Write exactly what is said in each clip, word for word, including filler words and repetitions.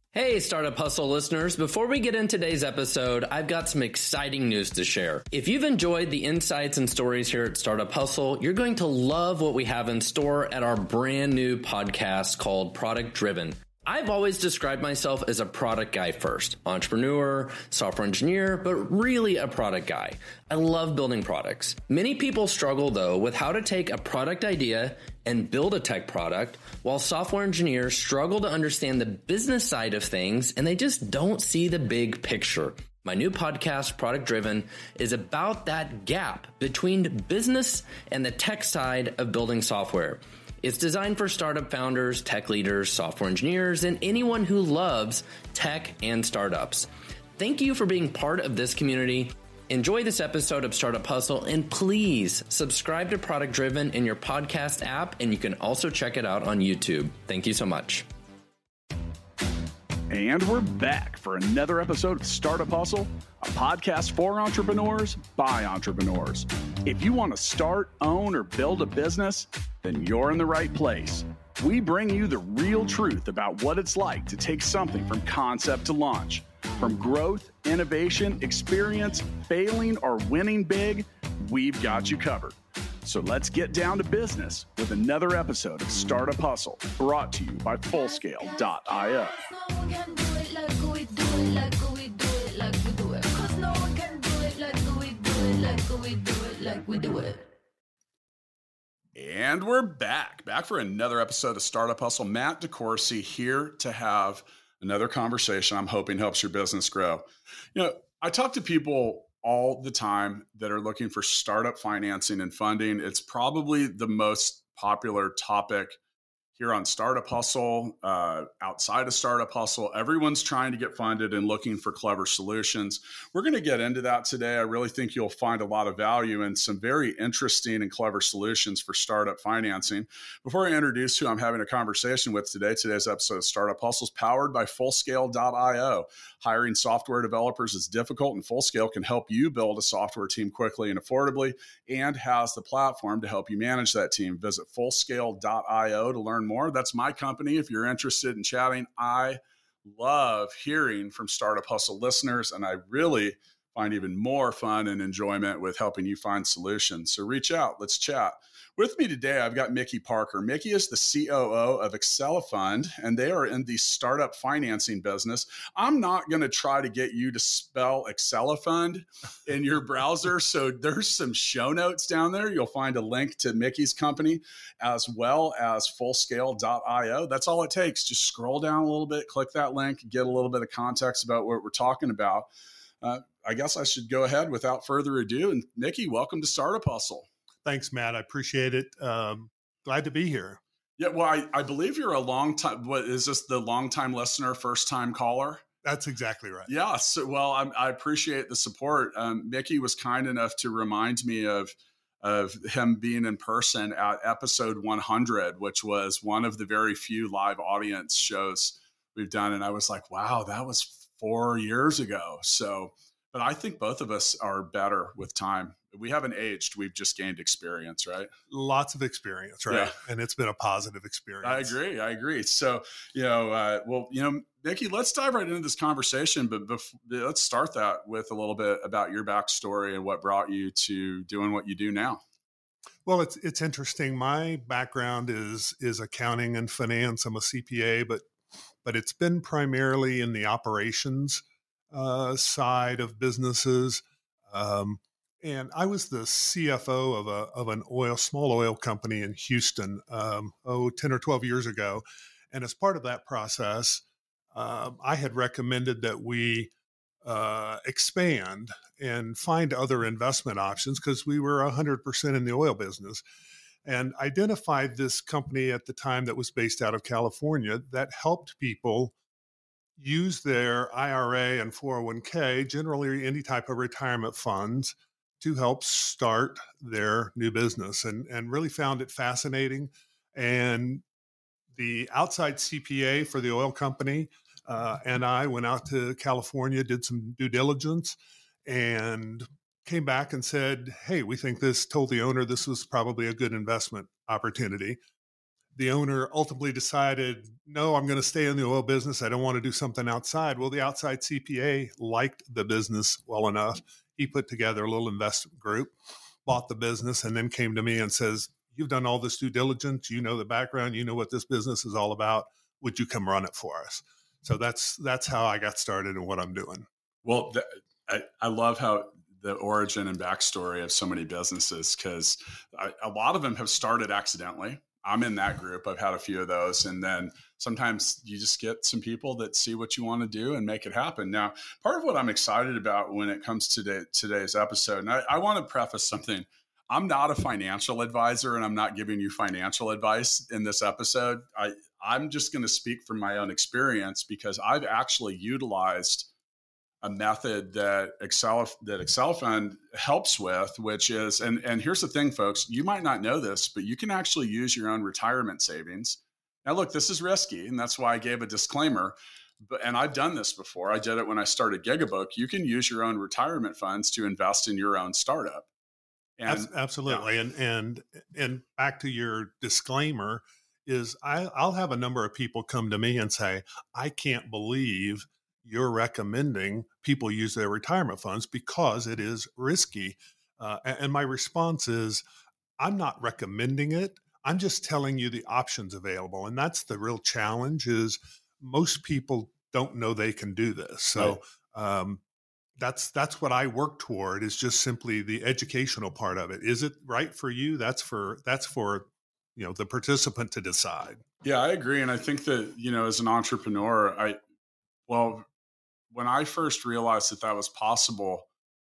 Hey, Startup Hustle listeners. Before we get into today's episode, I've got some exciting news to share. If you've enjoyed the insights and stories here at Startup Hustle, you're going to love what we have in store at our brand new podcast called Product Driven. I've always described myself as a product guy first, entrepreneur, software engineer, but really a product guy. I love building products. Many people struggle though with how to take a product idea and build a tech product, while software engineers struggle to understand the business side of things and they just don't see the big picture. My new podcast, Product Driven, is about that gap between business and the tech side of building software. It's designed for startup founders, tech leaders, software engineers, and anyone who loves tech and startups. Thank you for being part of this community. Enjoy this episode of Startup Hustle, and please subscribe to Product Driven in your podcast app, and you can also check it out on YouTube. Thank you so much. And we're back for another episode of Startup Hustle, a podcast for entrepreneurs by entrepreneurs. If you want to start, own, or build a business, then you're in the right place. We bring you the real truth about what it's like to take something from concept to launch. From growth, innovation, experience, failing, or winning big, we've got you covered. So let's get down to business with another episode of Startup Hustle, brought to you by Fullscale dot io. And we're back, back for another episode of Startup Hustle. Matt DeCoursey here to have another conversation I'm hoping helps your business grow. You know, I talk to people all the time that are looking for startup financing and funding. It's probably the most popular topic here on Startup Hustle, uh, outside of Startup Hustle. Everyone's trying to get funded and looking for clever solutions. We're going to get into that today. I really think you'll find a lot of value in some very interesting and clever solutions for startup financing. Before I introduce who I'm having a conversation with today, today's episode of Startup Hustle is powered by Fullscale dot io. Hiring software developers is difficult, and Fullscale can help you build a software team quickly and affordably, and has the platform to help you manage that team. Visit Fullscale dot io to learn more. That's my company. If you're interested in chatting, I love hearing from Startup Hustle listeners, and I really find even more fun and enjoyment with helping you find solutions. So reach out. Let's chat. With me today, I've got Mickey Parker. Mickey is the C O O of Accelifund, and they are in the startup financing business. I'm not going to try to get you to spell Accelifund in your browser, so there's some show notes down there. You'll find a link to Mickey's company as well as Fullscale dot io. That's all it takes. Just scroll down a little bit, click that link, get a little bit of context about what we're talking about. Uh, I guess I should go ahead without further ado. And Mickey, welcome to Startup Hustle. Thanks, Matt. I appreciate it. Um, glad to be here. Yeah, well, I, I believe you're a long time. What is this? The long time listener, first time caller? That's exactly right. Yeah. So, well, I, I appreciate the support. Um, Mickey was kind enough to remind me of of him being in person at episode one hundred, which was one of the very few live audience shows we've done, and I was like, wow, that was four years ago. So. But I think both of us are better with time. We haven't aged. We've just gained experience, right? Lots of experience, right? Yeah. And it's been a positive experience. I agree. I agree. So, you know, uh, well, you know, Mickey, let's dive right into this conversation. But bef- let's start that with a little bit about your backstory and what brought you to doing what you do now. Well, it's it's interesting. My background is is accounting and finance. I'm a C P A, but but it's been primarily in the operations Uh, side of businesses. Um, and I was the C F O of a of an oil, small oil company in Houston, um, oh, ten or twelve years ago. And as part of that process, uh, I had recommended that we uh, expand and find other investment options because we were one hundred percent in the oil business, and identified this company at the time that was based out of California that helped people use their I R A and four oh one k, generally any type of retirement funds, to help start their new business, and, and really found it fascinating. And the outside C P A for the oil company uh, and I went out to California, did some due diligence, and came back and said, hey, we think this, told the owner this was probably a good investment opportunity. the owner ultimately decided, no, I'm going to stay in the oil business. I don't want to do something outside. Well, the outside C P A liked the business well enough. He put together a little investment group, bought the business, and then came to me and says, you've done all this due diligence. You know the background. You know what this business is all about. Would you come run it for us? So that's that's how I got started and what I'm doing. Well, the, I, I love how the origin and backstory of so many businesses, because a lot of them have started accidentally. I'm in that group. I've had a few of those. And then sometimes you just get some people that see what you want to do and make it happen. Now, part of what I'm excited about when it comes to today, today's episode, and I, I want to preface something. I'm not a financial advisor, and I'm not giving you financial advice in this episode. I, I'm just going to speak from my own experience, because I've actually utilized a method that Excel that Accelifund helps with, which is, and, and here's the thing, folks, you might not know this, but you can actually use your own retirement savings. Now, look, this is risky, and that's why I gave a disclaimer. But and I've done this before. I did it when I started Gigabook. You can use your own retirement funds to invest in your own startup. And, Absolutely. Yeah. And and and back to your disclaimer is I, I'll have a number of people come to me and say, I can't believe you're recommending people use their retirement funds because it is risky. Uh, and, and my response is, I'm not recommending it. I'm just telling you the options available. And that's the real challenge, is most people don't know they can do this. So right. um, that's that's what I work toward, is just simply the educational part of it. Is it right for you? That's for that's for you know the participant to decide. Yeah, I agree. And I think that, you know, as an entrepreneur, I well, when I first realized that that was possible,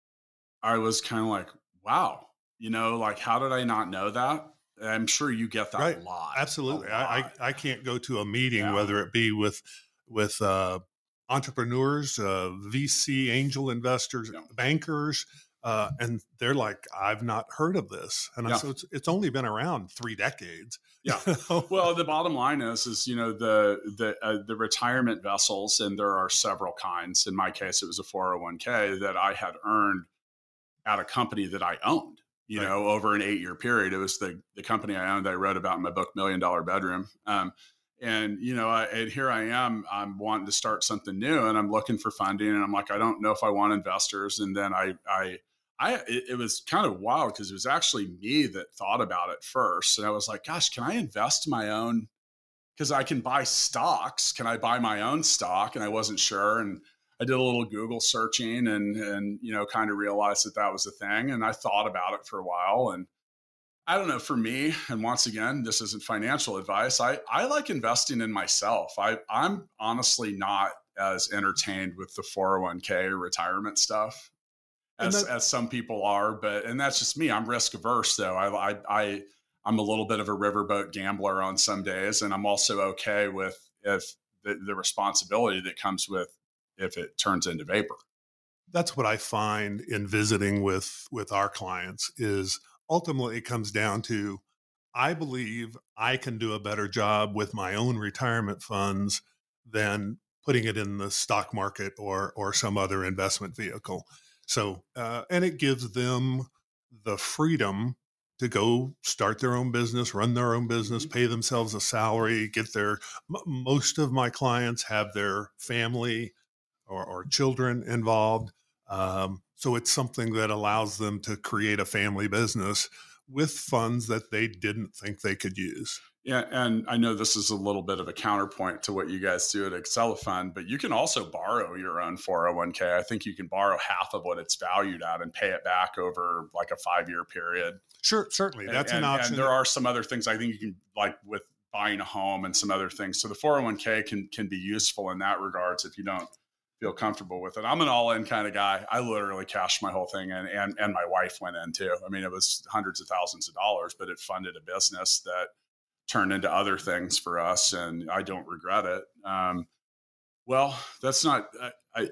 I was kind of like, wow, you know, like, how did I not know that? I'm sure you get that right. a lot. Absolutely. A lot. I, I I can't go to a meeting, yeah. whether it be with with uh, entrepreneurs, uh, V C, angel investors, yeah. bankers, uh, and they're like, I've not heard of this. And yeah. I, so it's it's only been around three decades. Yeah. Well, the bottom line is, is, you know, the, the, uh, the retirement vessels, and there are several kinds. In my case, it was a four oh one k that I had earned at a company that I owned, you right. know, over an eight year period. It was the, the company I owned that I wrote about in my book, Million Dollar Bedroom. Um, and, you know, I, and here I am, I'm wanting to start something new, and I'm looking for funding, and I'm like, I don't know if I want investors. And then I, I, I, it, it was kind of wild, because it was actually me that thought about it first. And I was like, gosh, can I invest my own? Because I can buy stocks. Can I buy my own stock? And I wasn't sure. And I did a little Google searching, and, and, you know, kind of realized that that was a thing. And I thought about it for a while. And I don't know, for me, and once again, this isn't financial advice, I, I like investing in myself. I, I'm honestly not as entertained with the four oh one k or retirement stuff as, that, as some people are, but, and that's just me. I'm risk averse though. I, I, I, I'm a little bit of a riverboat gambler on some days. And I'm also okay with if the, the responsibility that comes with if it turns into vapor. That's what I find in visiting with, with our clients, is ultimately it comes down to, I believe I can do a better job with my own retirement funds than putting it in the stock market or, or some other investment vehicle. So, uh, and it gives them the freedom to go start their own business, run their own business, pay themselves a salary, get their, m- most of my clients have their family or, or children involved. Um, so it's something that allows them to create a family business with funds that they didn't think they could use. Yeah. And I know this is a little bit of a counterpoint to what you guys do at Accelifund, but you can also borrow your own four oh one k. I think you can borrow half of what it's valued at and pay it back over like a five-year period. Sure, certainly. That's and, an option. And there are some other things I think you can, like with buying a home and some other things. So the four oh one k can can be useful in that regards if you don't feel comfortable with it. I'm an all-in kind of guy. I literally cashed my whole thing in, and and my wife went in too. I mean, it was hundreds of thousands of dollars, but it funded a business that turned into other things for us, and I don't regret it. Um, well, that's not, I, I,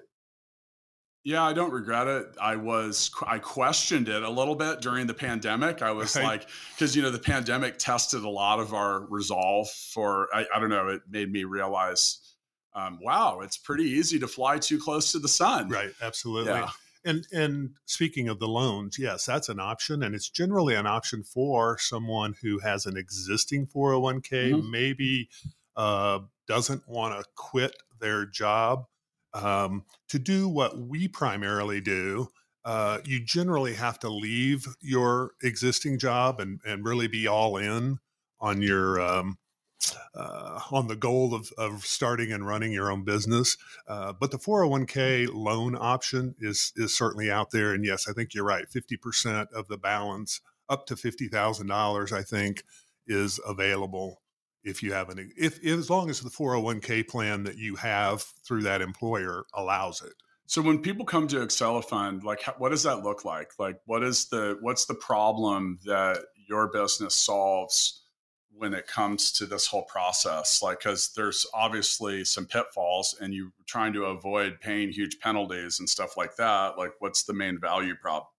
yeah, I don't regret it. I was, I questioned it a little bit during the pandemic. I was right. like, cause you know, the pandemic tested a lot of our resolve for, I, I don't know, it made me realize, um, wow, it's pretty easy to fly too close to the sun. Right. Absolutely. Yeah. And and speaking of the loans, yes, that's an option, and it's generally an option for someone who has an existing four oh one k, Mhm. maybe uh, doesn't want to quit their job um, to do what we primarily do. Uh, you generally have to leave your existing job and and really be all in on your um, uh, on the goal of, of starting and running your own business. Uh, but the four oh one k loan option is is certainly out there. And yes, I think you're right. fifty percent of the balance, up to fifty thousand dollars, I think, is available if you have an, if, if as long as the four oh one k plan that you have through that employer allows it. So when people come to Accelifund, like how, what does that look like? Like what is the, what's the problem that your business solves when it comes to this whole process? Like, cause there's obviously some pitfalls and you're trying to avoid paying huge penalties and stuff like that. Like what's the main value prop?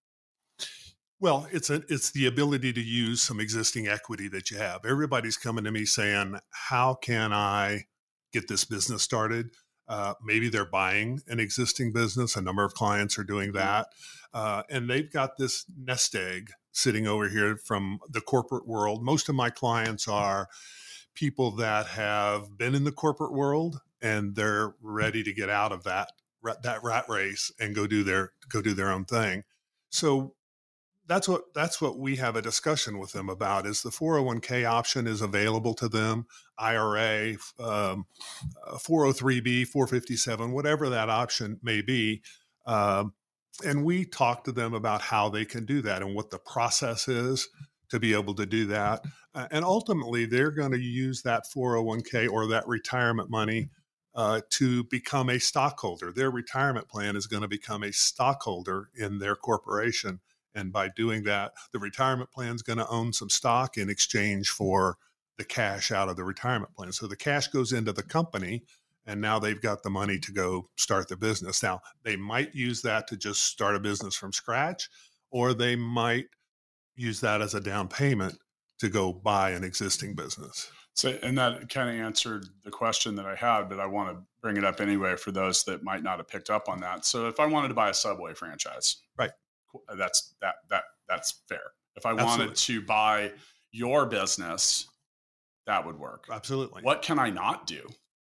Well, it's a, it's the ability to use some existing equity that you have. Everybody's coming to me saying, how can I get this business started? Uh, maybe they're buying an existing business. A number of clients are doing that. Uh, and they've got this nest egg sitting over here from the corporate world. Most of my clients are people that have been in the corporate world and they're ready to get out of that, that rat race and go do their, go do their own thing. So that's what, that's what we have a discussion with them about is the four oh one k option is available to them, I R A, um, four oh three B, four fifty-seven, whatever that option may be. Um, and we talk to them about how they can do that and what the process is to be able to do that. Uh, and ultimately, they're going to use that four oh one k or that retirement money uh, to become a stockholder. Their retirement plan is going to become a stockholder in their corporation. And by doing that, the retirement plan is going to own some stock in exchange for the cash out of the retirement plan. So the cash goes into the company, and now they've got the money to go start the business. Now, they might use that to just start a business from scratch, or they might use that as a down payment to go buy an existing business. So, and that kind of answered the question that I had, but I want to bring it up anyway for those that might not have picked up on that. So if I wanted to buy a Subway franchise, right. That's that that that's fair. If I Absolutely. wanted to buy your business, that would work. Absolutely. What can I not do?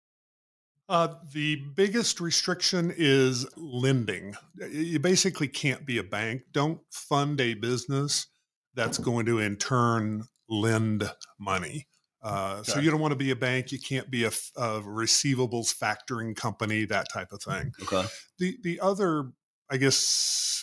Uh, the biggest restriction is lending. You basically can't be a bank. Don't fund a business that's going to in turn lend money. Uh, okay. So you don't want to be a bank. You can't be a, a receivables factoring company, that type of thing. Okay. The the other, I guess,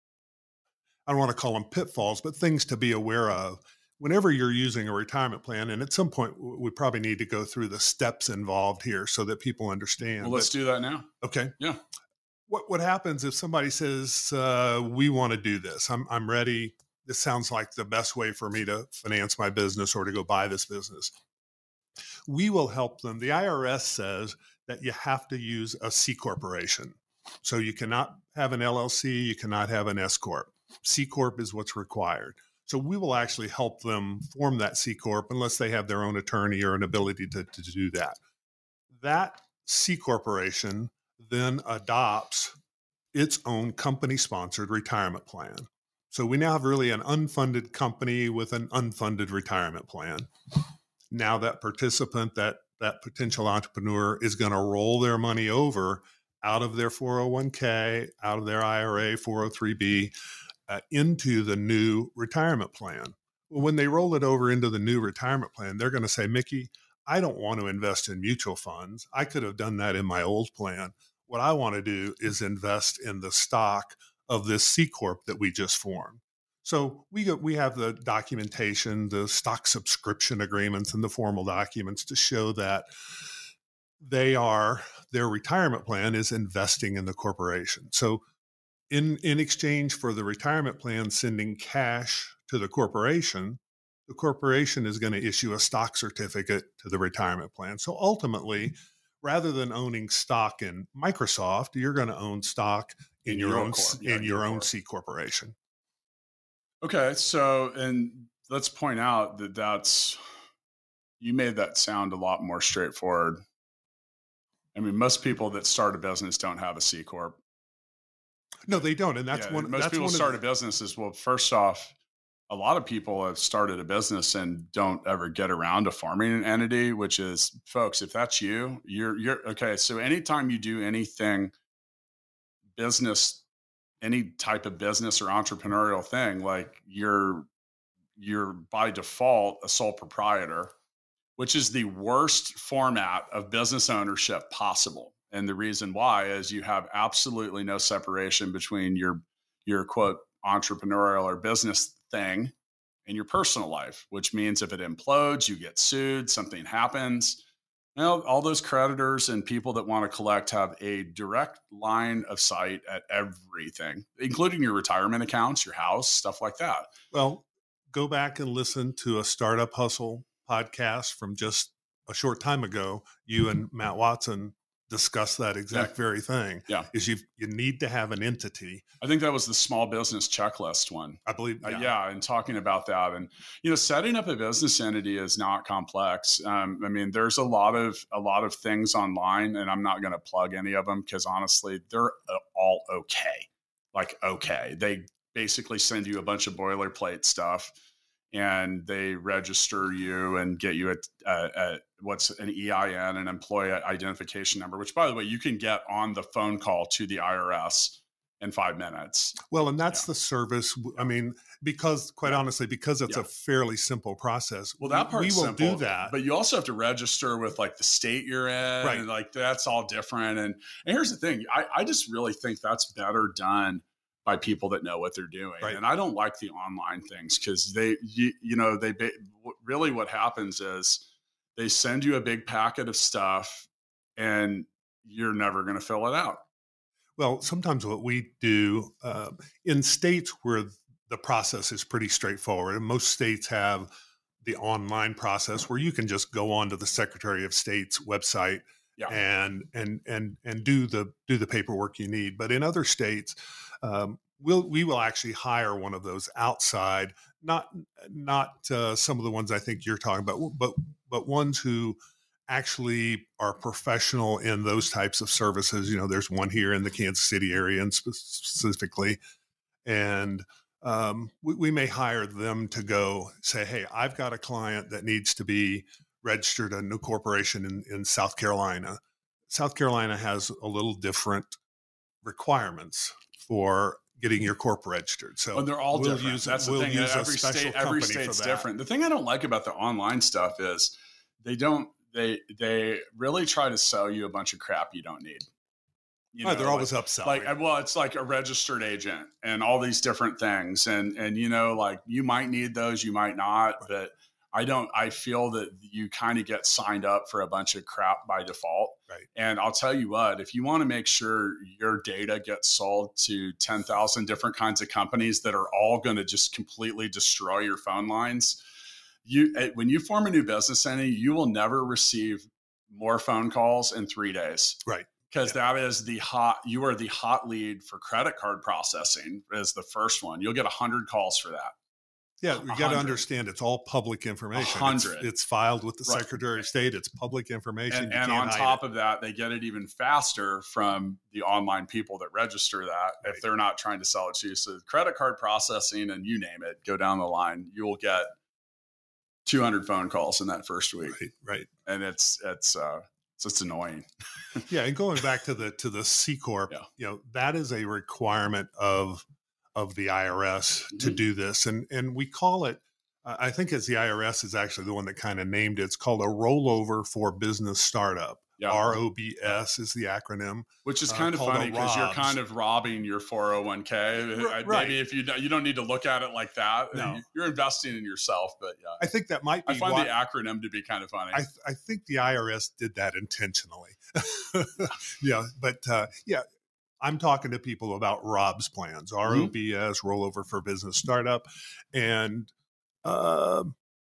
I don't want to call them pitfalls, but things to be aware of whenever you're using a retirement plan. And at some point, we probably need to go through the steps involved here so that people understand. Well, let's but, do that now. Okay. Yeah. What what happens if somebody says, uh, we want to do this? I'm I'm ready. This sounds like the best way for me to finance my business or to go buy this business. We will help them. The I R S says that you have to use a C corporation. So you cannot have an L L C. You cannot have an S corp. C corp is what's required. So we will actually help them form that C corp unless they have their own attorney or an ability to, to do that. That C corporation then adopts its own company-sponsored retirement plan. So we now have really an unfunded company with an unfunded retirement plan. Now that participant, that, that potential entrepreneur is going to roll their money over out of their four oh one k, out of their I R A, four oh three B, Uh, into the new retirement plan. Well, when they roll it over into the new retirement plan, they're going to say, Mickey, I don't want to invest in mutual funds. I could have done that in my old plan. What I want to do is invest in the stock of this C corp that we just formed. So we go, we have the documentation, the stock subscription agreements, and the formal documents to show that they are, their retirement plan is investing in the corporation. So In, in exchange for the retirement plan sending cash to the corporation, the corporation is going to issue a stock certificate to the retirement plan. So ultimately, rather than owning stock in Microsoft, you're going to own stock in, in your, your own corp. in yeah, your, your own corp. C corporation. Okay, so and let's point out that that's, you made that sound a lot more straightforward. I mean, most people that start a business don't have a C corp. No, they don't. And that's Yeah, one, most that's people one start of a business is, well, first off, a lot of people have started a business and don't ever get around to forming an entity, which is, folks, if that's you, you're, you're okay. So anytime you do anything business, any type of business or entrepreneurial thing, like you're, you're by default a sole proprietor, which is the worst format of business ownership possible. And the reason why is you have absolutely no separation between your, your quote, entrepreneurial or business thing and your personal life, which means if it implodes, you get sued, something happens. Well, all those creditors and people that want to collect have a direct line of sight at everything, including your retirement accounts, your house, stuff like that. Well, go back and listen to a Startup Hustle podcast from just a short time ago. You and Matt Watson discussed that exact Yeah. very thing. Yeah. Is you you need to have an entity. I think that was the small business checklist one. I believe. Yeah. Yeah. Uh, yeah, and talking about that, and you know, setting up a business entity is not complex. Um, I mean, there's a lot of a lot of things online, and I'm not going to plug any of them because honestly, they're uh, all okay. Like okay, they basically send you a bunch of boilerplate stuff, and they register you and get you a, a, a what's an E I N, an employee identification number, which by the way, you can get on the phone call to the I R S in five minutes. Well, and that's Yeah. the service. I mean, because quite Yeah. honestly, because it's Yeah. a fairly simple process. Well, that we part's will simple, do that. but you also have to register with like the state you're in, Right. and like that's all different. And, and here's the thing, I, I just really think that's better done by people that know what they're doing. Right. And I don't like the online things because they, you, you know, they ba- really what happens is they send you a big packet of stuff and you're never going to fill it out. Well, sometimes what we do uh, in states where the process is pretty straightforward, and most states have the online process where you can just go onto the Secretary of State's website Yeah. and and and and do the do the paperwork you need. But in other states, um, we'll we will actually hire one of those outside, not not uh, some of the ones I think you're talking about, but but ones who actually are professional in those types of services. You know, there's one here in the Kansas City area and spe- specifically, and um, we, we may hire them to go say, hey, I've got a client that needs to be registered a new corporation in, in South Carolina. South Carolina has a little different requirements for getting your corp registered. So and they're all we'll different. use, That's the we'll thing. use a Every special state, every company state's for that. different. The thing I don't like about the online stuff is they don't, they, they really try to sell you a bunch of crap you don't need. You Oh, they're like- always upselling. Like, well, it's like a registered agent and all these different things. And, and, you know, like you might need those, you might not, but I don't, I feel that you kind of get signed up for a bunch of crap by default. Right. And I'll tell you what, if you want to make sure your data gets sold to ten thousand different kinds of companies that are all going to just completely destroy your phone lines, you, when you form a new business entity, you will never receive more phone calls in three days. Right. Because Yeah. that is the hot, you are the hot lead for credit card processing is the first one. You'll get a hundred calls for that. Yeah, you got to hundred. understand it's all public information. It's, hundred. it's filed with the Right. Secretary of State. It's public information. And, You and can't on hide top it. of that, they get it even faster from the online people that register that Right. if they're not trying to sell it to you. So credit card processing and you name it, go down the line, you will get two hundred phone calls in that first week. Right, right. And it's, it's, uh, it's, it's annoying. Yeah, and going back to the to the C corp, Yeah. you know, that is a requirement of of the I R S to Mhm. do this, and and we call it. Uh, I think it's the I R S is actually the one that kind of named it. It's called a rollover for business startup. Yeah. R O B S is the acronym. Which is uh, kind of called a funny because you're ROBS. kind of robbing your four oh one k. R- I- right. Maybe if you don't- you don't need to look at it like that. No. You're investing in yourself, but yeah. I think that might be I find why, the acronym to be kind of funny. I, th- I think the I R S did that intentionally. yeah, but uh, yeah, I'm talking to people about ROBS plans, R O B S, rollover for business startup, and um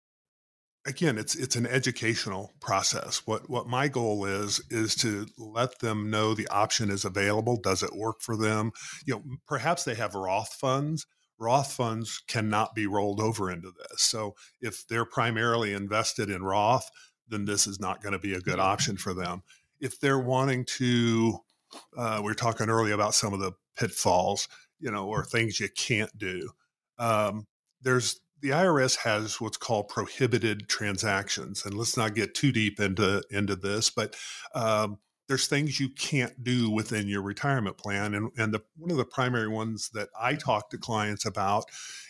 again, it's it's an educational process. What what my goal is is to let them know the option is available. Does it work for them? You know, perhaps they have Roth funds. Roth funds cannot be rolled over into this. So if they're primarily invested in Roth, then this is not going to be a good option for them. If they're wanting to Uh, we were talking earlier about some of the pitfalls, you know, or things you can't do. Um, there's the I R S has what's called prohibited transactions, and let's not get too deep into into this, but um, there's things you can't do within your retirement plan, and and the one of the primary ones that I talk to clients about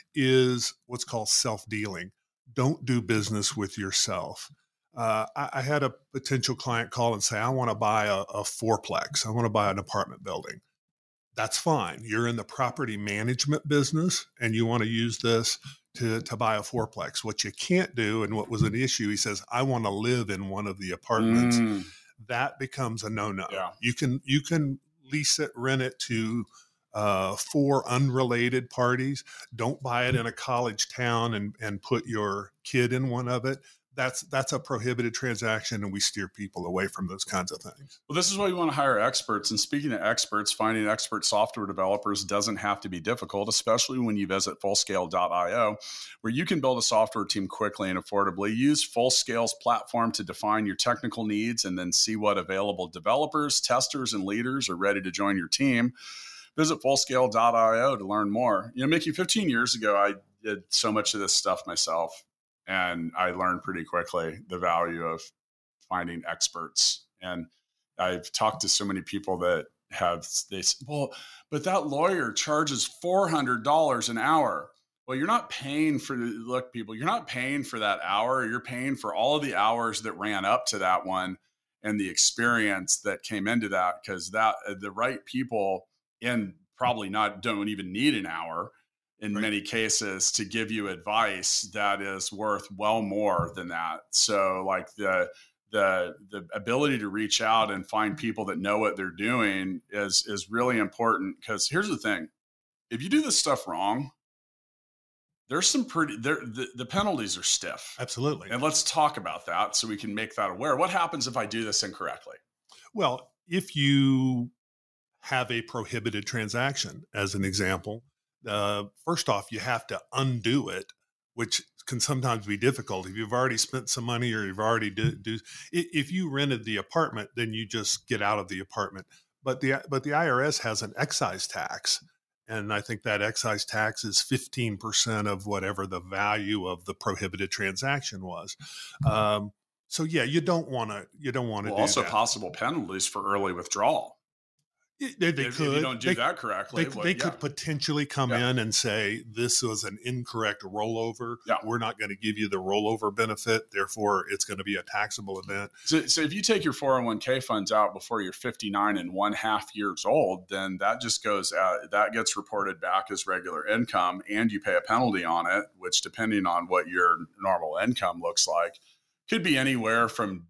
is what's called self-dealing. Don't do business with yourself. Uh, I, I had a potential client call and say, I want to buy a, a fourplex. I want to buy an apartment building. That's fine. You're in the property management business and you want to use this to, to buy a fourplex. What you can't do, and what was an issue, he says, I want to live in one of the apartments. Mm. That becomes a no-no. Yeah. You can, you can lease it, rent it to uh, four unrelated parties. Don't buy it in a college town and, and put your kid in one of it. That's that's a prohibited transaction, and we steer people away from those kinds of things. Well, this is why you want to hire experts. And speaking of experts, finding expert software developers doesn't have to be difficult, especially when you visit fullscale dot io, where you can build a software team quickly and affordably. Use Fullscale's platform to define your technical needs and then see what available developers, testers, and leaders are ready to join your team. Visit fullscale dot io to learn more. You know, Mickey, fifteen years ago, I did so much of this stuff myself. And I learned pretty quickly the value of finding experts. And I've talked to so many people that have, they say, well, but that lawyer charges four hundred dollars an hour. Well, you're not paying for, look, people, you're not paying for that hour. You're paying for all of the hours that ran up to that one and the experience that came into that, because that the right people in probably not don't even need an hour in right. many cases to give you advice that is worth well more than that. So like the, the, the ability to reach out and find people that know what they're doing is, is really important. Because here's the thing, if you do this stuff wrong, there's some pretty, there, the, the penalties are stiff. Absolutely. And let's talk about that so we can make that aware. What happens if I do this incorrectly? Well, if you have a prohibited transaction, as an example, Uh, first off, you have to undo it, which can sometimes be difficult. If you've already spent some money or you've already do, do if you rented the apartment, then you just get out of the apartment. But the but the I R S has an excise tax, and I think that excise tax is fifteen percent of whatever the value of the prohibited transaction was. Um, so yeah, you don't want to you don't want to well, do also that. Possible penalties for early withdrawal. They, they if, could. if you don't do they, that correctly. They, well, they yeah. could potentially come yeah. in and say, this was an incorrect rollover. Yeah. We're not going to give you the rollover benefit. Therefore, it's going to be a taxable event. So, so if you take your four oh one k funds out before you're fifty-nine and one half years old, then that just goes out, that gets reported back as regular income, and you pay a penalty on it, which depending on what your normal income looks like, could be anywhere from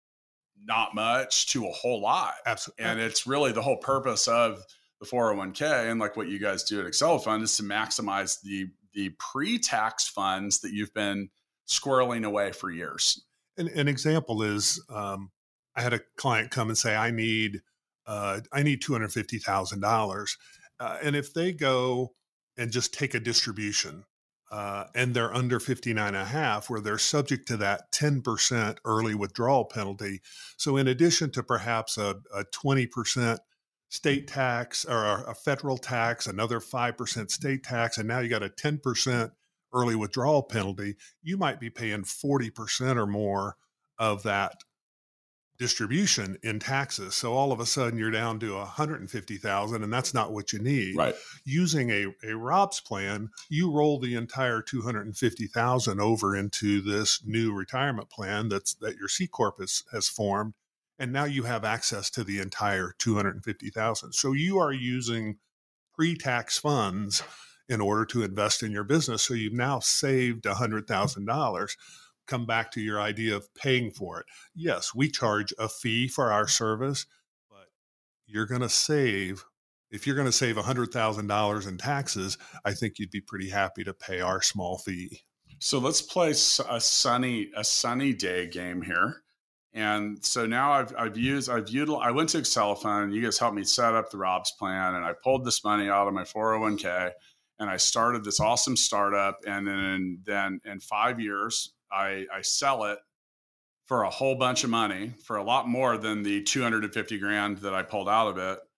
not much to a whole lot. Absolutely. And it's really the whole purpose of the four oh one k and like what you guys do at Accelifund is to maximize the the pre-tax funds that you've been squirreling away for years. An, an example is um, I had a client come and say, I need uh, I need two hundred fifty thousand dollars. Uh, and if they go and just take a distribution, Uh, and they're under fifty-nine and a half, where they're subject to that ten percent early withdrawal penalty. So in addition to perhaps a, a twenty percent state tax or a federal tax, another five percent state tax, and now you got a ten percent early withdrawal penalty, you might be paying forty percent or more of that distribution in taxes. So all of a sudden you're down to one hundred fifty thousand, and that's not what you need. Right. Using a, a ROBS plan, you roll the entire two hundred fifty thousand over into this new retirement plan that's that your C Corp has, has formed, and now you have access to the entire two hundred fifty thousand. So you are using pre-tax funds in order to invest in your business. So you've now saved one hundred thousand dollars. Come back to your idea of paying for it. Yes, we charge a fee for our service, but you're going to save, if you're going to save one hundred thousand dollars in taxes, I think you'd be pretty happy to pay our small fee. So let's play a sunny, a sunny day game here. And so now I've, I've used, I've utilized, I went to Accelifund, you guys helped me set up the ROBS plan, and I pulled this money out of my four oh one k and I started this awesome startup. And then, then in five years, I, I sell it for a whole bunch of money, for a lot more than the two hundred fifty grand that I pulled out of it.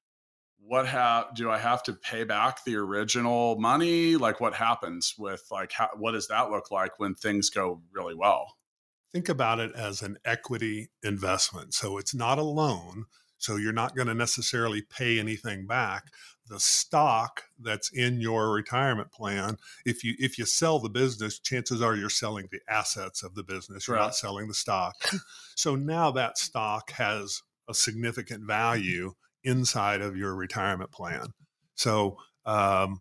what have, do I have to pay back the original money? Like what happens with like, how, what does that look like when things go really well? Think about it as an equity investment. So it's not a loan. So you're not going to necessarily pay anything back. The stock that's in your retirement plan, if you if you sell the business, chances are you're selling the assets of the business. You're Right. not selling the stock. So now that stock has a significant value inside of your retirement plan. So um,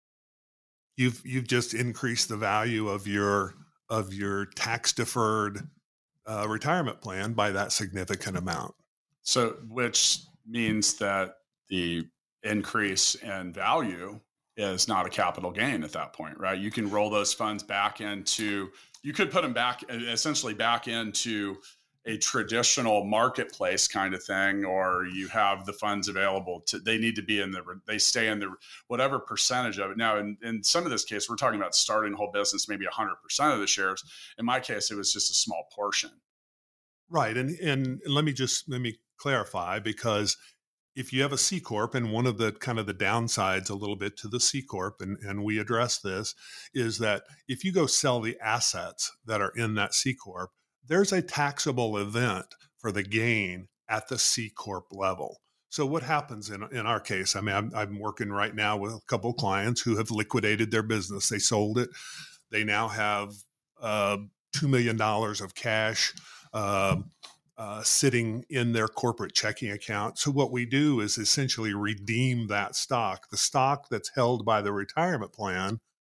you've you've just increased the value of your of your tax deferred uh, retirement plan by that significant amount. So, which means that the increase in value is not a capital gain at that point, right? You can roll those funds back into, you could put them back, essentially back into a traditional marketplace kind of thing, or you have the funds available to, they need to be in the, they stay in the, whatever percentage of it. Now, in, in some of this case, we're talking about starting a whole business, maybe one hundred percent of the shares. In my case, it was just a small portion. Right. And, and let me just, let me clarify, because if you have a C Corp, and one of the kind of the downsides a little bit to the C Corp, and, and we address this, is that if you go sell the assets that are in that C Corp, there's a taxable event for the gain at the C Corp level. So what happens in, in our case, I mean, I'm, I'm working right now with a couple of clients who have liquidated their business. They sold it. They now have uh, two million dollars of cash uh, uh, sitting in their corporate checking account. So what we do is essentially redeem that stock, the stock that's held by the retirement plan.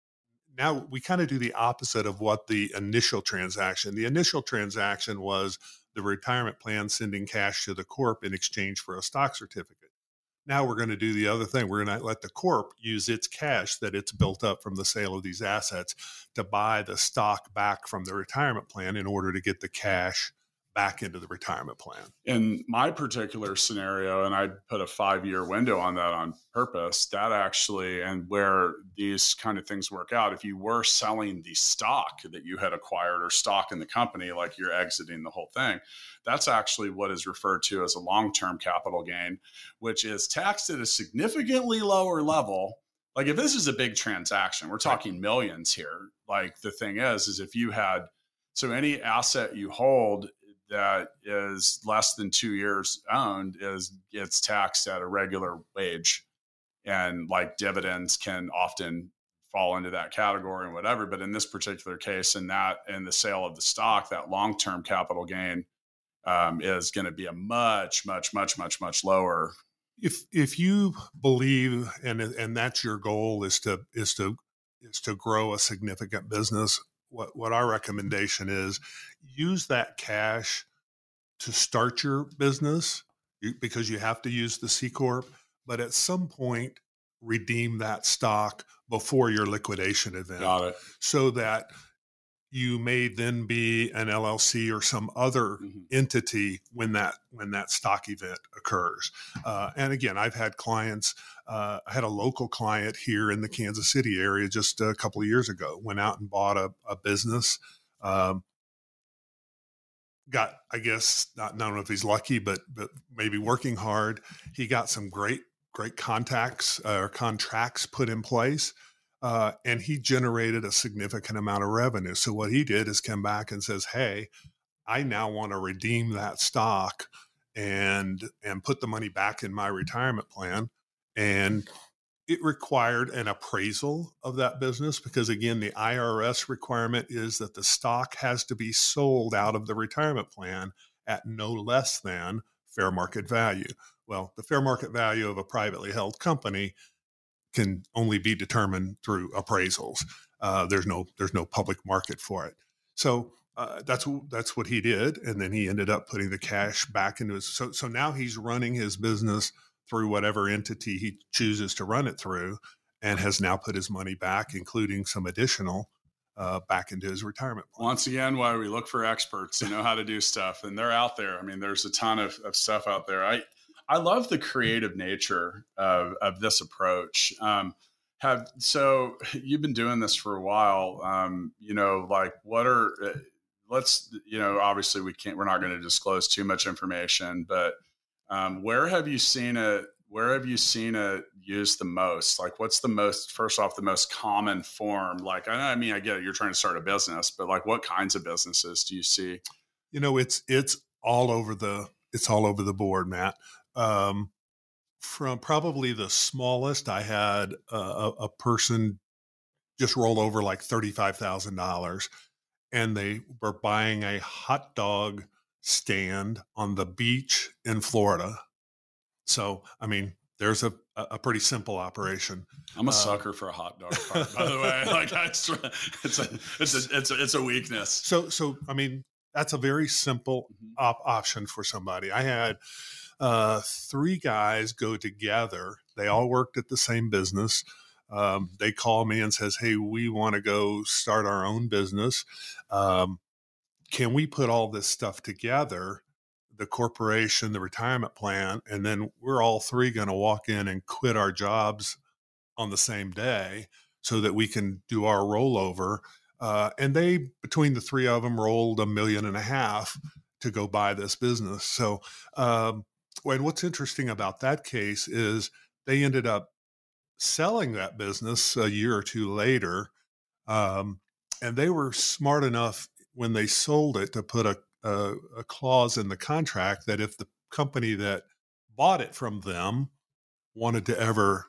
Now we kind of do the opposite of what the initial transaction. The initial transaction was the retirement plan sending cash to the corp in exchange for a stock certificate. Now we're going to do the other thing. We're going to let the corp use its cash that it's built up from the sale of these assets to buy the stock back from the retirement plan in order to get the cash back into the retirement plan. In my particular scenario, and I put a five-year window on that on purpose, that actually, and where these kind of things work out, if you were selling the stock that you had acquired or stock in the company, like you're exiting the whole thing, that's actually what is referred to as a long-term capital gain, which is taxed at a significantly lower level. Like if this is a big transaction, we're talking millions here. Like the thing is, is if you had, so any asset you hold that is less than two years owned is gets taxed at a regular wage, and like dividends can often fall into that category and whatever. But in this particular case, in that, in the sale of the stock, that long-term capital gain um, is going to be a much, much, much, much, much lower. If, if you believe, and, and that's your goal is to, is to, is to grow a significant business, What, what our recommendation is, use that cash to start your business because you have to use the C Corp, but at some point redeem that stock before your liquidation event. Got it. So that you may then be an L L C or some other mm-hmm. entity when that when that stock event occurs. Uh, and again, I've had clients. Uh, I had a local client here in the Kansas City area just a couple of years ago. Went out and bought a, a business. Um, got, I guess, not, I don't know if he's lucky, but but maybe working hard. He got some great great contacts uh, or contracts put in place. Uh, and he generated a significant amount of revenue. So what he did is come back and says, hey, I now want to redeem that stock and and put the money back in my retirement plan. And it required an appraisal of that business because, again, the I R S requirement is that the stock has to be sold out of the retirement plan at no less than fair market value. Well, the fair market value of a privately held company can only be determined through appraisals. Uh, there's no there's no public market for it. So uh, that's that's what he did, and then he ended up putting the cash back into his. So so now he's running his business through whatever entity he chooses to run it through, and has now put his money back, including some additional, uh, back into his retirement plan. Once again, why we look for experts who know how to do stuff, and they're out there. I mean, there's a ton of, of stuff out there. I. I love the creative nature of, of this approach. Um, have so you've been doing this for a while. Um, you know, like what are let's you know obviously we can't we're not going to disclose too much information, but um, where have you seen it? where have you seen it used the most? Like, what's the most, first off, the most common form? Like, I, I mean, I get it, you're trying to start a business, but like, what kinds of businesses do you see? You know, it's it's all over the it's all over the board, Matt. Um, from probably the smallest, I had a, a, a person just roll over like thirty-five thousand dollars, and they were buying a hot dog stand on the beach in Florida. So, I mean, there's a, a pretty simple operation. I'm a uh, sucker for a hot dog cart, by the way. Like, I, it's a, it's a, it's a, it's a weakness. So, so, I mean, that's a very simple op- option for somebody. I had uh, three guys go together. They all worked at the same business. Um, they call me and says, "Hey, we want to go start our own business. Um, can we put all this stuff together, the corporation, the retirement plan, and then we're all three going to walk in and quit our jobs on the same day so that we can do our rollover." Uh, and they, between the three of them, rolled a million and a half to go buy this business. So, um, and what's interesting about that case is they ended up selling that business a year or two later. Um, and they were smart enough when they sold it to put a, a, a clause in the contract that if the company that bought it from them wanted to ever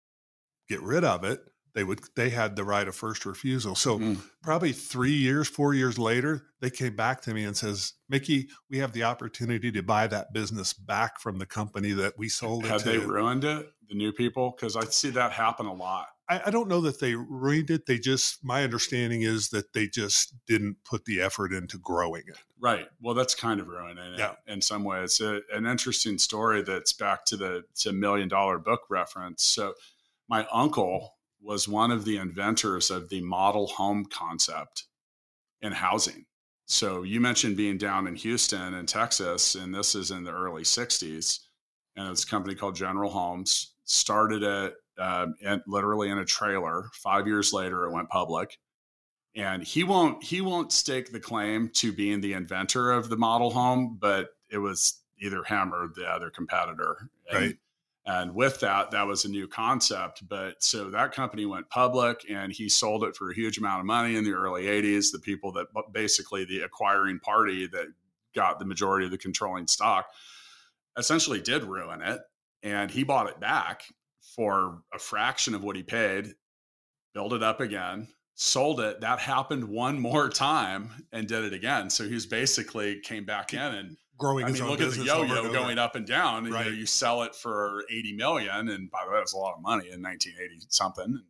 get rid of it, they would, they had the right of first refusal. So mm. probably three years, four years later, they came back to me and says, "Mickey, we have the opportunity to buy that business back from the company that we sold it to." Had they ruined it, the new people? Because I see that happen a lot. I, I don't know that they ruined it. They just, my understanding is that they just didn't put the effort into growing it. Right. Well, that's kind of ruining it yeah. in some way. It's a, an interesting story that's back to the to million dollar book reference. So my uncle was one of the inventors of the model home concept in housing. So you mentioned being down in Houston in Texas, and this is in the early sixties. And it's a company called General Homes, started it um, in, literally in a trailer. Five years later, it went public. And he won't, he won't stake the claim to being the inventor of the model home, but it was either him or the other competitor. And, right. And with that, that was a new concept. But so that company went public and he sold it for a huge amount of money in the early eighties. The people that basically the acquiring party that got the majority of the controlling stock essentially did ruin it. And he bought it back for a fraction of what he paid, built it up again, sold it. That happened one more time and did it again. So he's basically came back in and growing. I mean, look at the yo-yo going up and down. And, right. you know, you sell it for eighty million, and by the way, that's a lot of money in nineteen eighty something.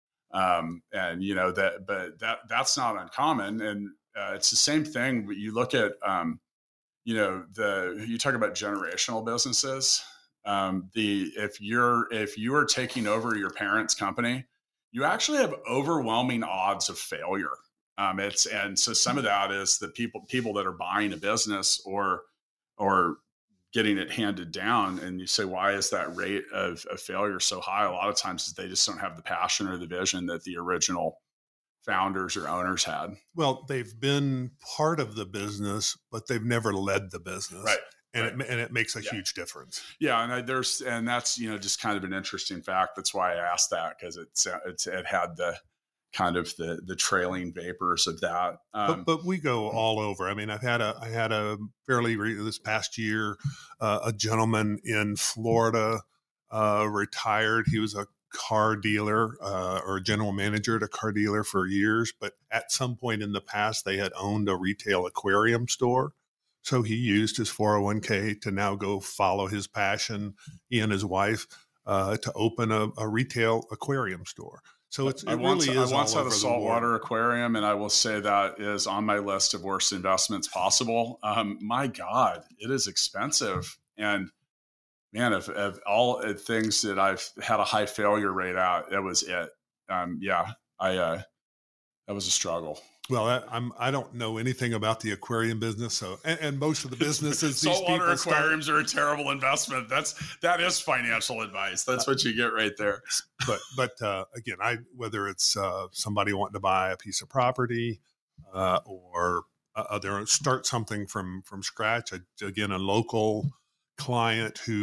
Um, and you know that, but that that's not uncommon. And uh, it's the same thing. But you look at, um, you know, the you talk about generational businesses. Um, the if you're if you are taking over your parents' company, you actually have overwhelming odds of failure. Um, it's and so some of that is the people people that are buying a business or or getting it handed down. And you say, why is that rate of, of failure so high? A lot of times they just don't have the passion or the vision that the original founders or owners had. Well, they've been part of the business, but they've never led the business. Right. And right. it and it makes a yeah. huge difference. Yeah. And I, there's, and that's, you know, just kind of an interesting fact. That's why I asked that, because it's, it's, it had the, kind of the the trailing vapors of that. Um, but, but we go all over. I mean, I've had a I had a fairly re- this past year, uh, a gentleman in Florida uh, retired. He was a car dealer uh, or a general manager at a car dealer for years, but at some point in the past, they had owned a retail aquarium store. So he used his four oh one k to now go follow his passion, he and his wife, uh, to open a, a retail aquarium store. So it's, it I once, really is I once all had a over saltwater aquarium, and I will say that is on my list of worst investments possible. Um, my God, it is expensive. And man, of, of all things that I've had a high failure rate at, that was it. Um, yeah, I uh, that was a struggle. Well, I, I'm I don't know anything about the aquarium business, so and, and most of the businesses saltwater aquariums start, are a terrible investment. That's that is financial advice. That's what you get right there. But but uh, again, I whether it's uh, somebody wanting to buy a piece of property uh, or uh, they start something from from scratch. I, again, a local client who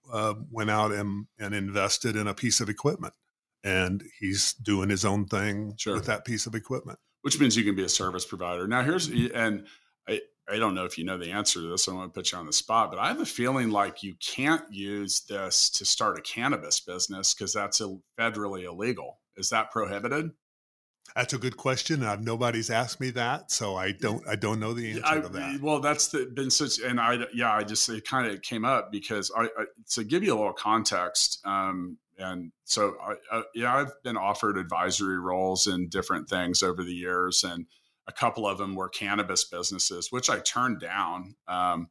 uh, went out and, and invested in a piece of equipment, and he's doing his own thing Sure. with that piece of equipment. Which means you can be a service provider. Now here's, and I, I don't know if you know the answer to this. I don't want to put you on the spot, but I have a feeling like you can't use this to start a cannabis business because that's Ill- federally illegal. Is that prohibited? That's a good question. And nobody's asked me that, so I don't. I don't know the answer I, to that. Well, that's the, been such, and I yeah, I just it kind of came up because I, I to give you a little context. Um, and so I, I yeah, I've been offered advisory roles in different things over the years, and a couple of them were cannabis businesses, which I turned down. Um,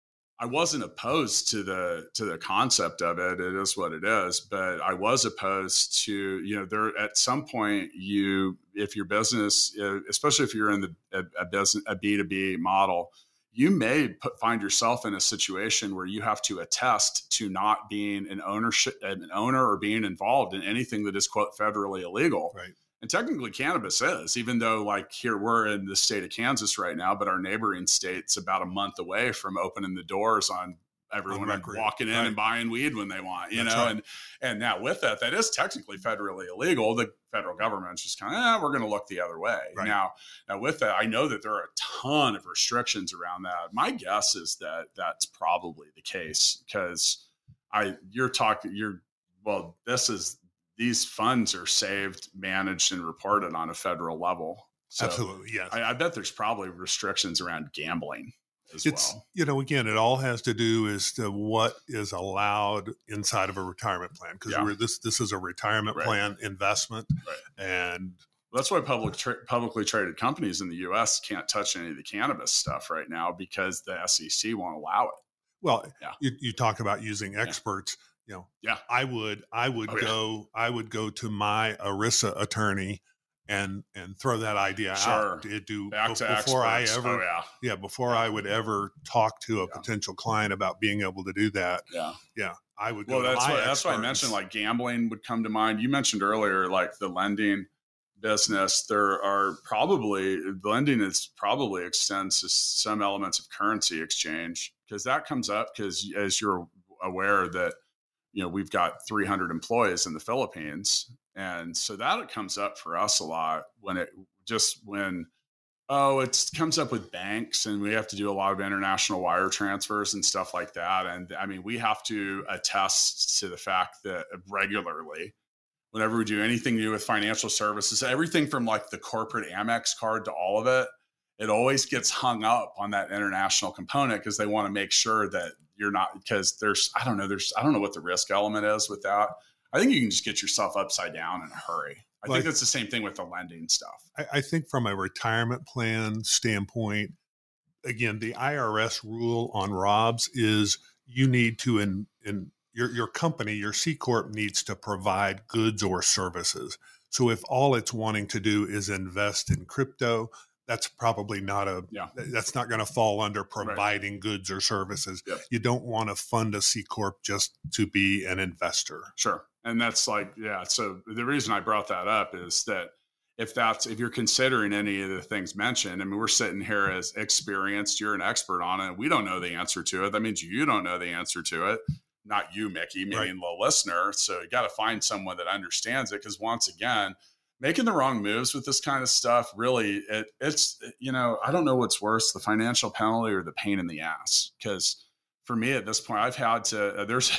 I wasn't opposed to the to the concept of it. It is what it is, but I was opposed to, you know, there at some point you, if your business, especially if you're in the a, a business a B two B model, you may put, find yourself in a situation where you have to attest to not being an ownership an owner or being involved in anything that is quote federally illegal. Right. And technically cannabis is, even though like here we're in the state of Kansas right now, but our neighboring state's about a month away from opening the doors on everyone On walking in right. and buying weed when they want, you That's know, right. and, and now with that, that is technically federally illegal. The federal government's just kind of, eh, we're going to look the other way. Right. Now, now with that, I know that there are a ton of restrictions around that. My guess is that that's probably the case because I, you're talking, you're, well, this is, these funds are saved, managed, and reported on a federal level. So Absolutely, yes. I, I bet there's probably restrictions around gambling as It's, well. you know, again, it all has to do as to what is allowed inside of a retirement plan, because Yeah. we're this this is a retirement Right. plan investment, Right. and That's why public tra- publicly traded companies in the U S can't touch any of the cannabis stuff right now because the S E C won't allow it. well, Yeah. you, you talk about using experts. You know, Yeah. I would I would Oh, yeah. go I would go to my ERISA attorney and and throw that idea Sure. out. To do Back to before I experts. ever Oh, yeah. yeah before I would ever talk to a Yeah. potential client about being able to do that. Yeah. Yeah, I would go Well, to that's my what, that's why I experts. mentioned like gambling would come to mind. You mentioned earlier, like the lending business, there are probably lending is probably extends to some elements of currency exchange because that comes up because as you're aware that, you know, we've got three hundred employees in the Philippines. And so that comes up for us a lot when it just when, oh, it comes up with banks and we have to do a lot of international wire transfers and stuff like that. And I mean, we have to attest to the fact that regularly, whenever we do anything to do with financial services, everything from like the corporate Amex card to all of it, it always gets hung up on that international component because they want to make sure that you're not, because there's, I don't know, there's, I don't know what the risk element is with that. I think you can just get yourself upside down in a hurry. I Like- think that's the same thing with the lending stuff. I, I think from a retirement plan standpoint, again, the I R S rule on R O Bs is you need to, in, in your, your company, your C Corp needs to provide goods or services. So if all it's wanting to do is invest in crypto, that's probably not a, Yeah. that's not going to fall under providing goods or services. Yep. You don't want to fund a C Corp just to be an investor. Sure. And that's like, yeah. So the reason I brought that up is that if that's, if you're considering any of the things mentioned, I mean, we're sitting here as experienced, you're an expert on it. We don't know the answer to it. That means you don't know the answer to it. Not you, Mickey, meaning Right. the listener. So you got to find someone that understands it. Cause once again, making the wrong moves with this kind of stuff, really, it, it's, you know, I don't know what's worse, the financial penalty or the pain in the ass. Cause for me at this point, I've had to, uh, there's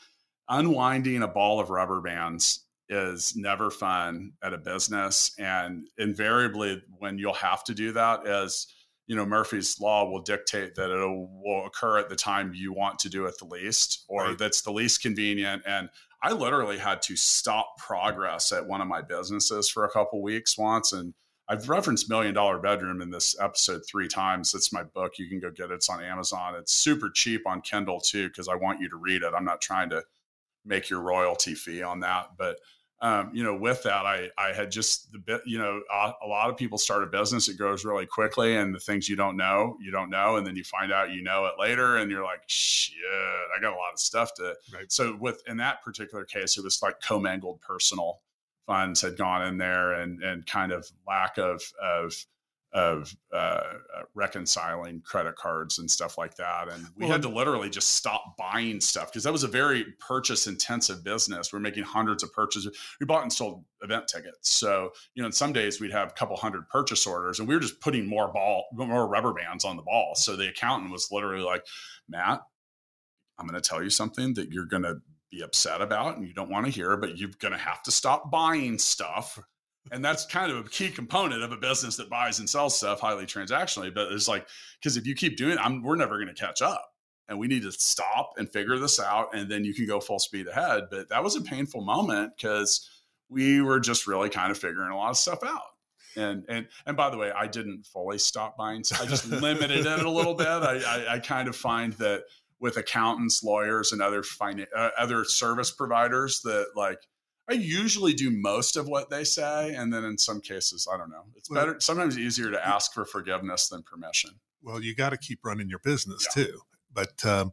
unwinding a ball of rubber bands is never fun at a business. And invariably when you'll have to do that is, you know, Murphy's Law will dictate that it will occur at the time you want to do it the least, or Right. that's the least convenient. And I literally had to stop progress at one of my businesses for a couple weeks once. And I've referenced Million Dollar Bedroom in this episode three times. It's my book. You can go get it. It's on Amazon. It's super cheap on Kindle too, because I want you to read it. I'm not trying to make your royalty fee on that. But, um, you know, with that, I, I had just the bit, you know, a, a lot of people start a business. It goes really quickly and the things you don't know, you don't know. And then you find out, you know, it later and you're like, shit, I got a lot of stuff to, Right. so with, in that particular case, it was like commingled personal funds had gone in there and, and kind of lack of, of, of uh, uh, reconciling credit cards and stuff like that. And we Well, had to literally just stop buying stuff because that was a very purchase intensive business. We're making hundreds of purchases. We bought and sold event tickets. So, you know, in some days we'd have a couple hundred purchase orders and we were just putting more ball, more rubber bands on the ball. So the accountant was literally like, Matt, I'm going to tell you something that you're going to be upset about and you don't want to hear, but you're going to have to stop buying stuff. And that's kind of a key component of a business that buys and sells stuff highly transactionally. But it's like, because if you keep doing it, I'm, we're never going to catch up. And we need to stop and figure this out. And then you can go full speed ahead. But that was a painful moment because we were just really kind of figuring a lot of stuff out. And and and by the way, I didn't fully stop buying. I just limited it a little bit. I, I, I kind of find that with accountants, lawyers, and other finan- uh, other service providers that like, I usually do most of what they say. And then in some cases, I don't know. It's well, better. Sometimes easier to ask for forgiveness than permission. Well, you got to keep running your business yeah. too. But um,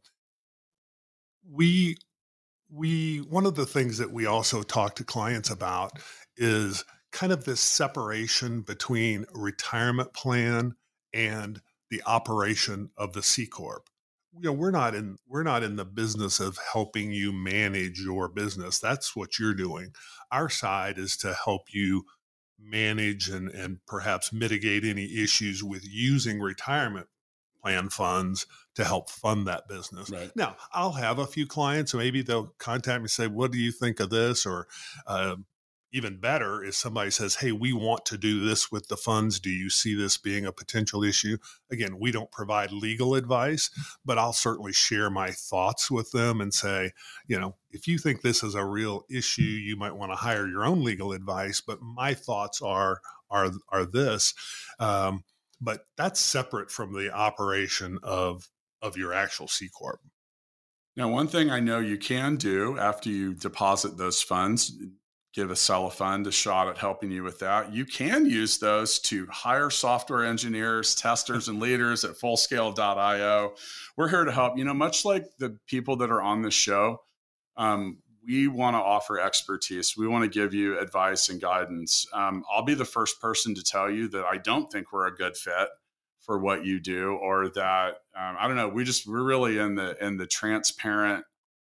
we, we, one of the things that we also talk to clients about is kind of this separation between a retirement plan and the operation of the C Corp. You know, we're not in we're not in the business of helping you manage your business. That's what you're doing. Our side is to help you manage and, and perhaps mitigate any issues with using retirement plan funds to help fund that business. Right. Now, I'll have a few clients, maybe they'll contact me and say, what do you think of this? Or uh, even better is somebody says, hey, we want to do this with the funds. Do you see this being a potential issue? Again, we don't provide legal advice, but I'll certainly share my thoughts with them and say, you know, if you think this is a real issue, you might want to hire your own legal advice. But my thoughts are, are, are this. Um, but that's separate from the operation of, of your actual C Corp. Now, one thing I know you can do after you deposit those funds, give a sell a fund a shot at helping you with that. You can use those to hire software engineers, testers, and leaders at fullscale dot io. We're here to help. You know, much like the people that are on this show, um, we want to offer expertise. We want to give you advice and guidance. Um, I'll be the first person to tell you that I don't think we're a good fit for what you do, or that um, I don't know. We just we're really in the in the transparent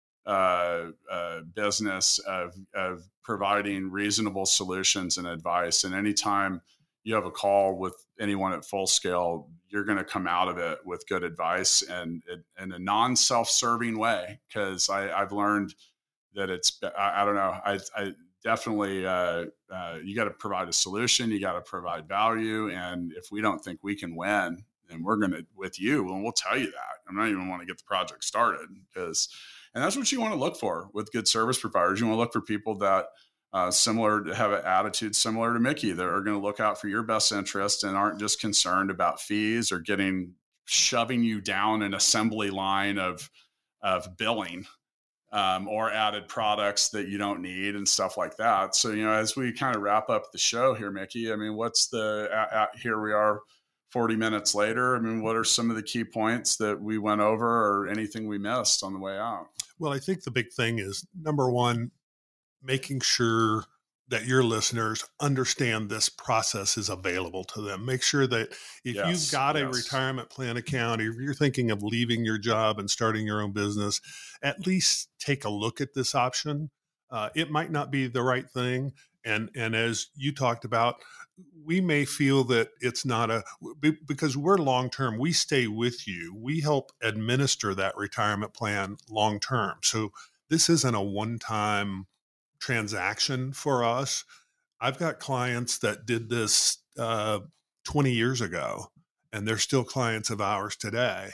Uh, uh, business of, of providing reasonable solutions and advice. And anytime you have a call with anyone at Full Scale, you're going to come out of it with good advice and in a non-self-serving way. Because I've learned that it's, I, I don't know, I, I definitely, uh, uh, you got to provide a solution, you got to provide value. And if we don't think we can win, then we're going to, with you, and we'll tell you that. I'm not even want to get the project started because And that's what you want to look for with good service providers. You want to look for people that uh, similar have an attitude similar to Mickey, that are going to look out for your best interest and aren't just concerned about fees or getting shoving you down an assembly line of of billing um, or added products that you don't need and stuff like that. So, you know, as we kind of wrap up the show here, Mickey, I mean, what's the uh, uh, here we are forty minutes later. I mean, what are some of the key points that we went over or anything we missed on the way out? Well, I think the big thing is, number one, making sure that your listeners understand this process is available to them. Make sure that if yes, you've got yes. a retirement plan account, if you're thinking of leaving your job and starting your own business, at least take a look at this option. Uh, it might not be the right thing. And, and as you talked about, we may feel that it's not a, because we're long-term, we stay with you. We help administer that retirement plan long-term. So this isn't a one-time transaction for us. I've got clients that did this uh, twenty years ago, and they're still clients of ours today.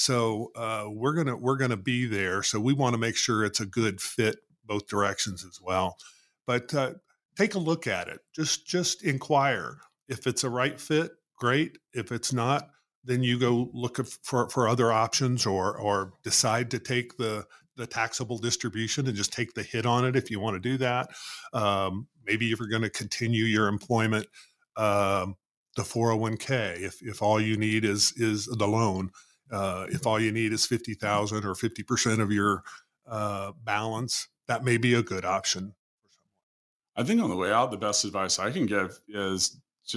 So uh, we're gonna we're gonna be there. So we want to make sure it's a good fit both directions as well. But uh, take a look at it. Just just inquire. If it's a right fit, great. If it's not, then you go look for for other options, or or decide to take the the taxable distribution and just take the hit on it if you want to do that. Um, maybe if you're going to continue your employment, um, the four oh one k, if if all you need is is the loan, uh, if all you need is fifty thousand or fifty percent of your uh, balance, that may be a good option. I think on the way out, the best advice I can give is just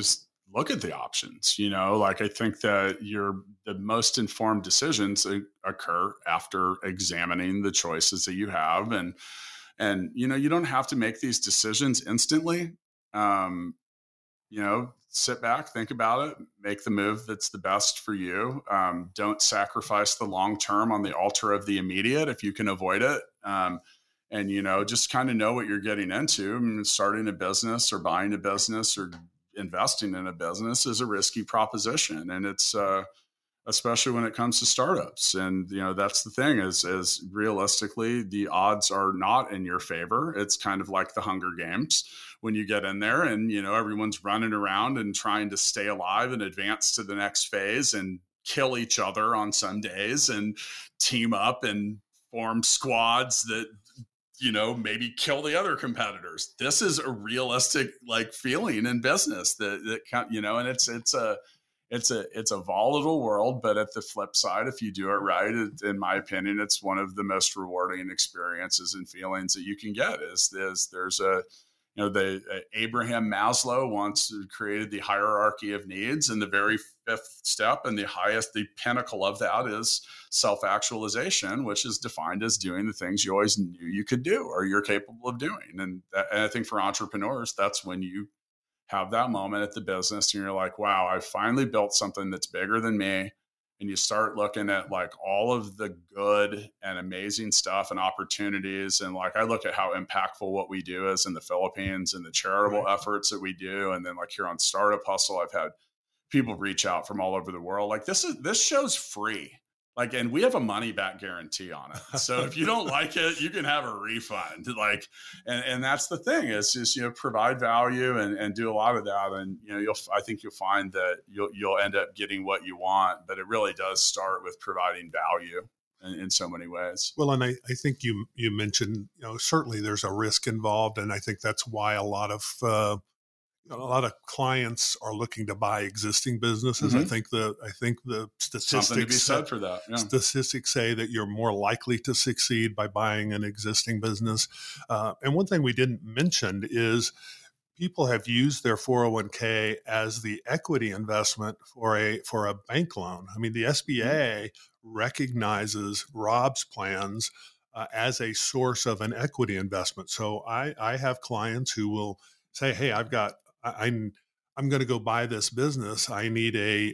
look at the options. You know, like I think that your the most informed decisions occur after examining the choices that you have, and and you know, you don't have to make these decisions instantly. Um, you know, sit back, think about it, make the move that's the best for you. Um, don't sacrifice the long term on the altar of the immediate if you can avoid it. Um, and, you know, just kind of know what you're getting into. I mean, starting a business or buying a business or investing in a business is a risky proposition. And it's, uh, especially when it comes to startups. And, you know, that's the thing is, is realistically, the odds are not in your favor. It's kind of like the Hunger Games when you get in there and, you know, everyone's running around and trying to stay alive and advance to the next phase and kill each other on some days and team up and form squads that, you know, maybe kill the other competitors. This is a realistic like feeling in business that, that, you know, and it's, it's a, It's a it's a volatile world, but at the flip side, if you do it right, it, in my opinion, it's one of the most rewarding experiences and feelings that you can get. Is is there's a you know the uh, Abraham Maslow once created the hierarchy of needs, and the very fifth step and the highest, the pinnacle of that is self-actualization, which is defined as doing the things you always knew you could do or you're capable of doing. And, that, and I think for entrepreneurs, that's when you have that moment at the business and you're like, wow, I finally built something that's bigger than me. And you start looking at like all of the good and amazing stuff and opportunities. And like, I look at how impactful what we do is in the Philippines and the charitable right. efforts that we do. And then like here on Startup Hustle, I've had people reach out from all over the world. Like this is, this show's free. Like, and we have a money back guarantee on it. So if you don't like it, you can have a refund. Like, and, and that's the thing is just, you know, provide value and, and do a lot of that. And, you know, you'll, I think you'll find that you'll, you'll end up getting what you want, but it really does start with providing value in, in so many ways. Well, and I, I think you, you mentioned, you know, certainly there's a risk involved. And I think that's why a lot of, uh, a lot of clients are looking to buy existing businesses. Mm-hmm. I think the I think the statistics Something to be said for that. Yeah. Statistics say that you're more likely to succeed by buying an existing business. Uh, and one thing we didn't mention is people have used their four oh one k as the equity investment for a for a bank loan. I mean, the S B A mm-hmm. recognizes Rob's plans uh, as a source of an equity investment. So I I have clients who will say, "Hey, I've got." I'm I'm going to go buy this business. I need a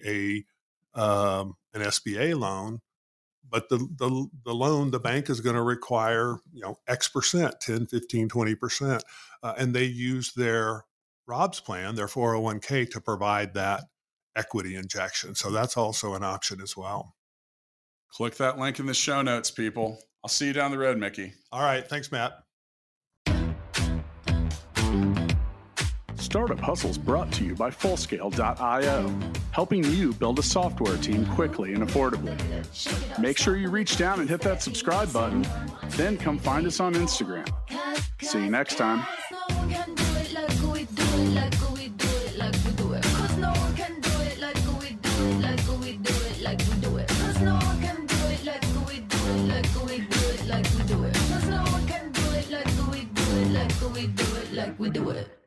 a um, an S B A loan, but the the the loan the bank is going to require you know X percent, ten, fifteen, twenty percent, uh, and they use their Rob's plan, their four oh one k, to provide that equity injection. So that's also an option as well. Click that link in the show notes, people. I'll see you down the road, Mickey. All right, thanks, Matt. Startup Hustle is brought to you by Fullscale dot io, helping you build a software team quickly and affordably. Make sure you reach down and hit that subscribe button, then come find us on Instagram. See you next time. We do it.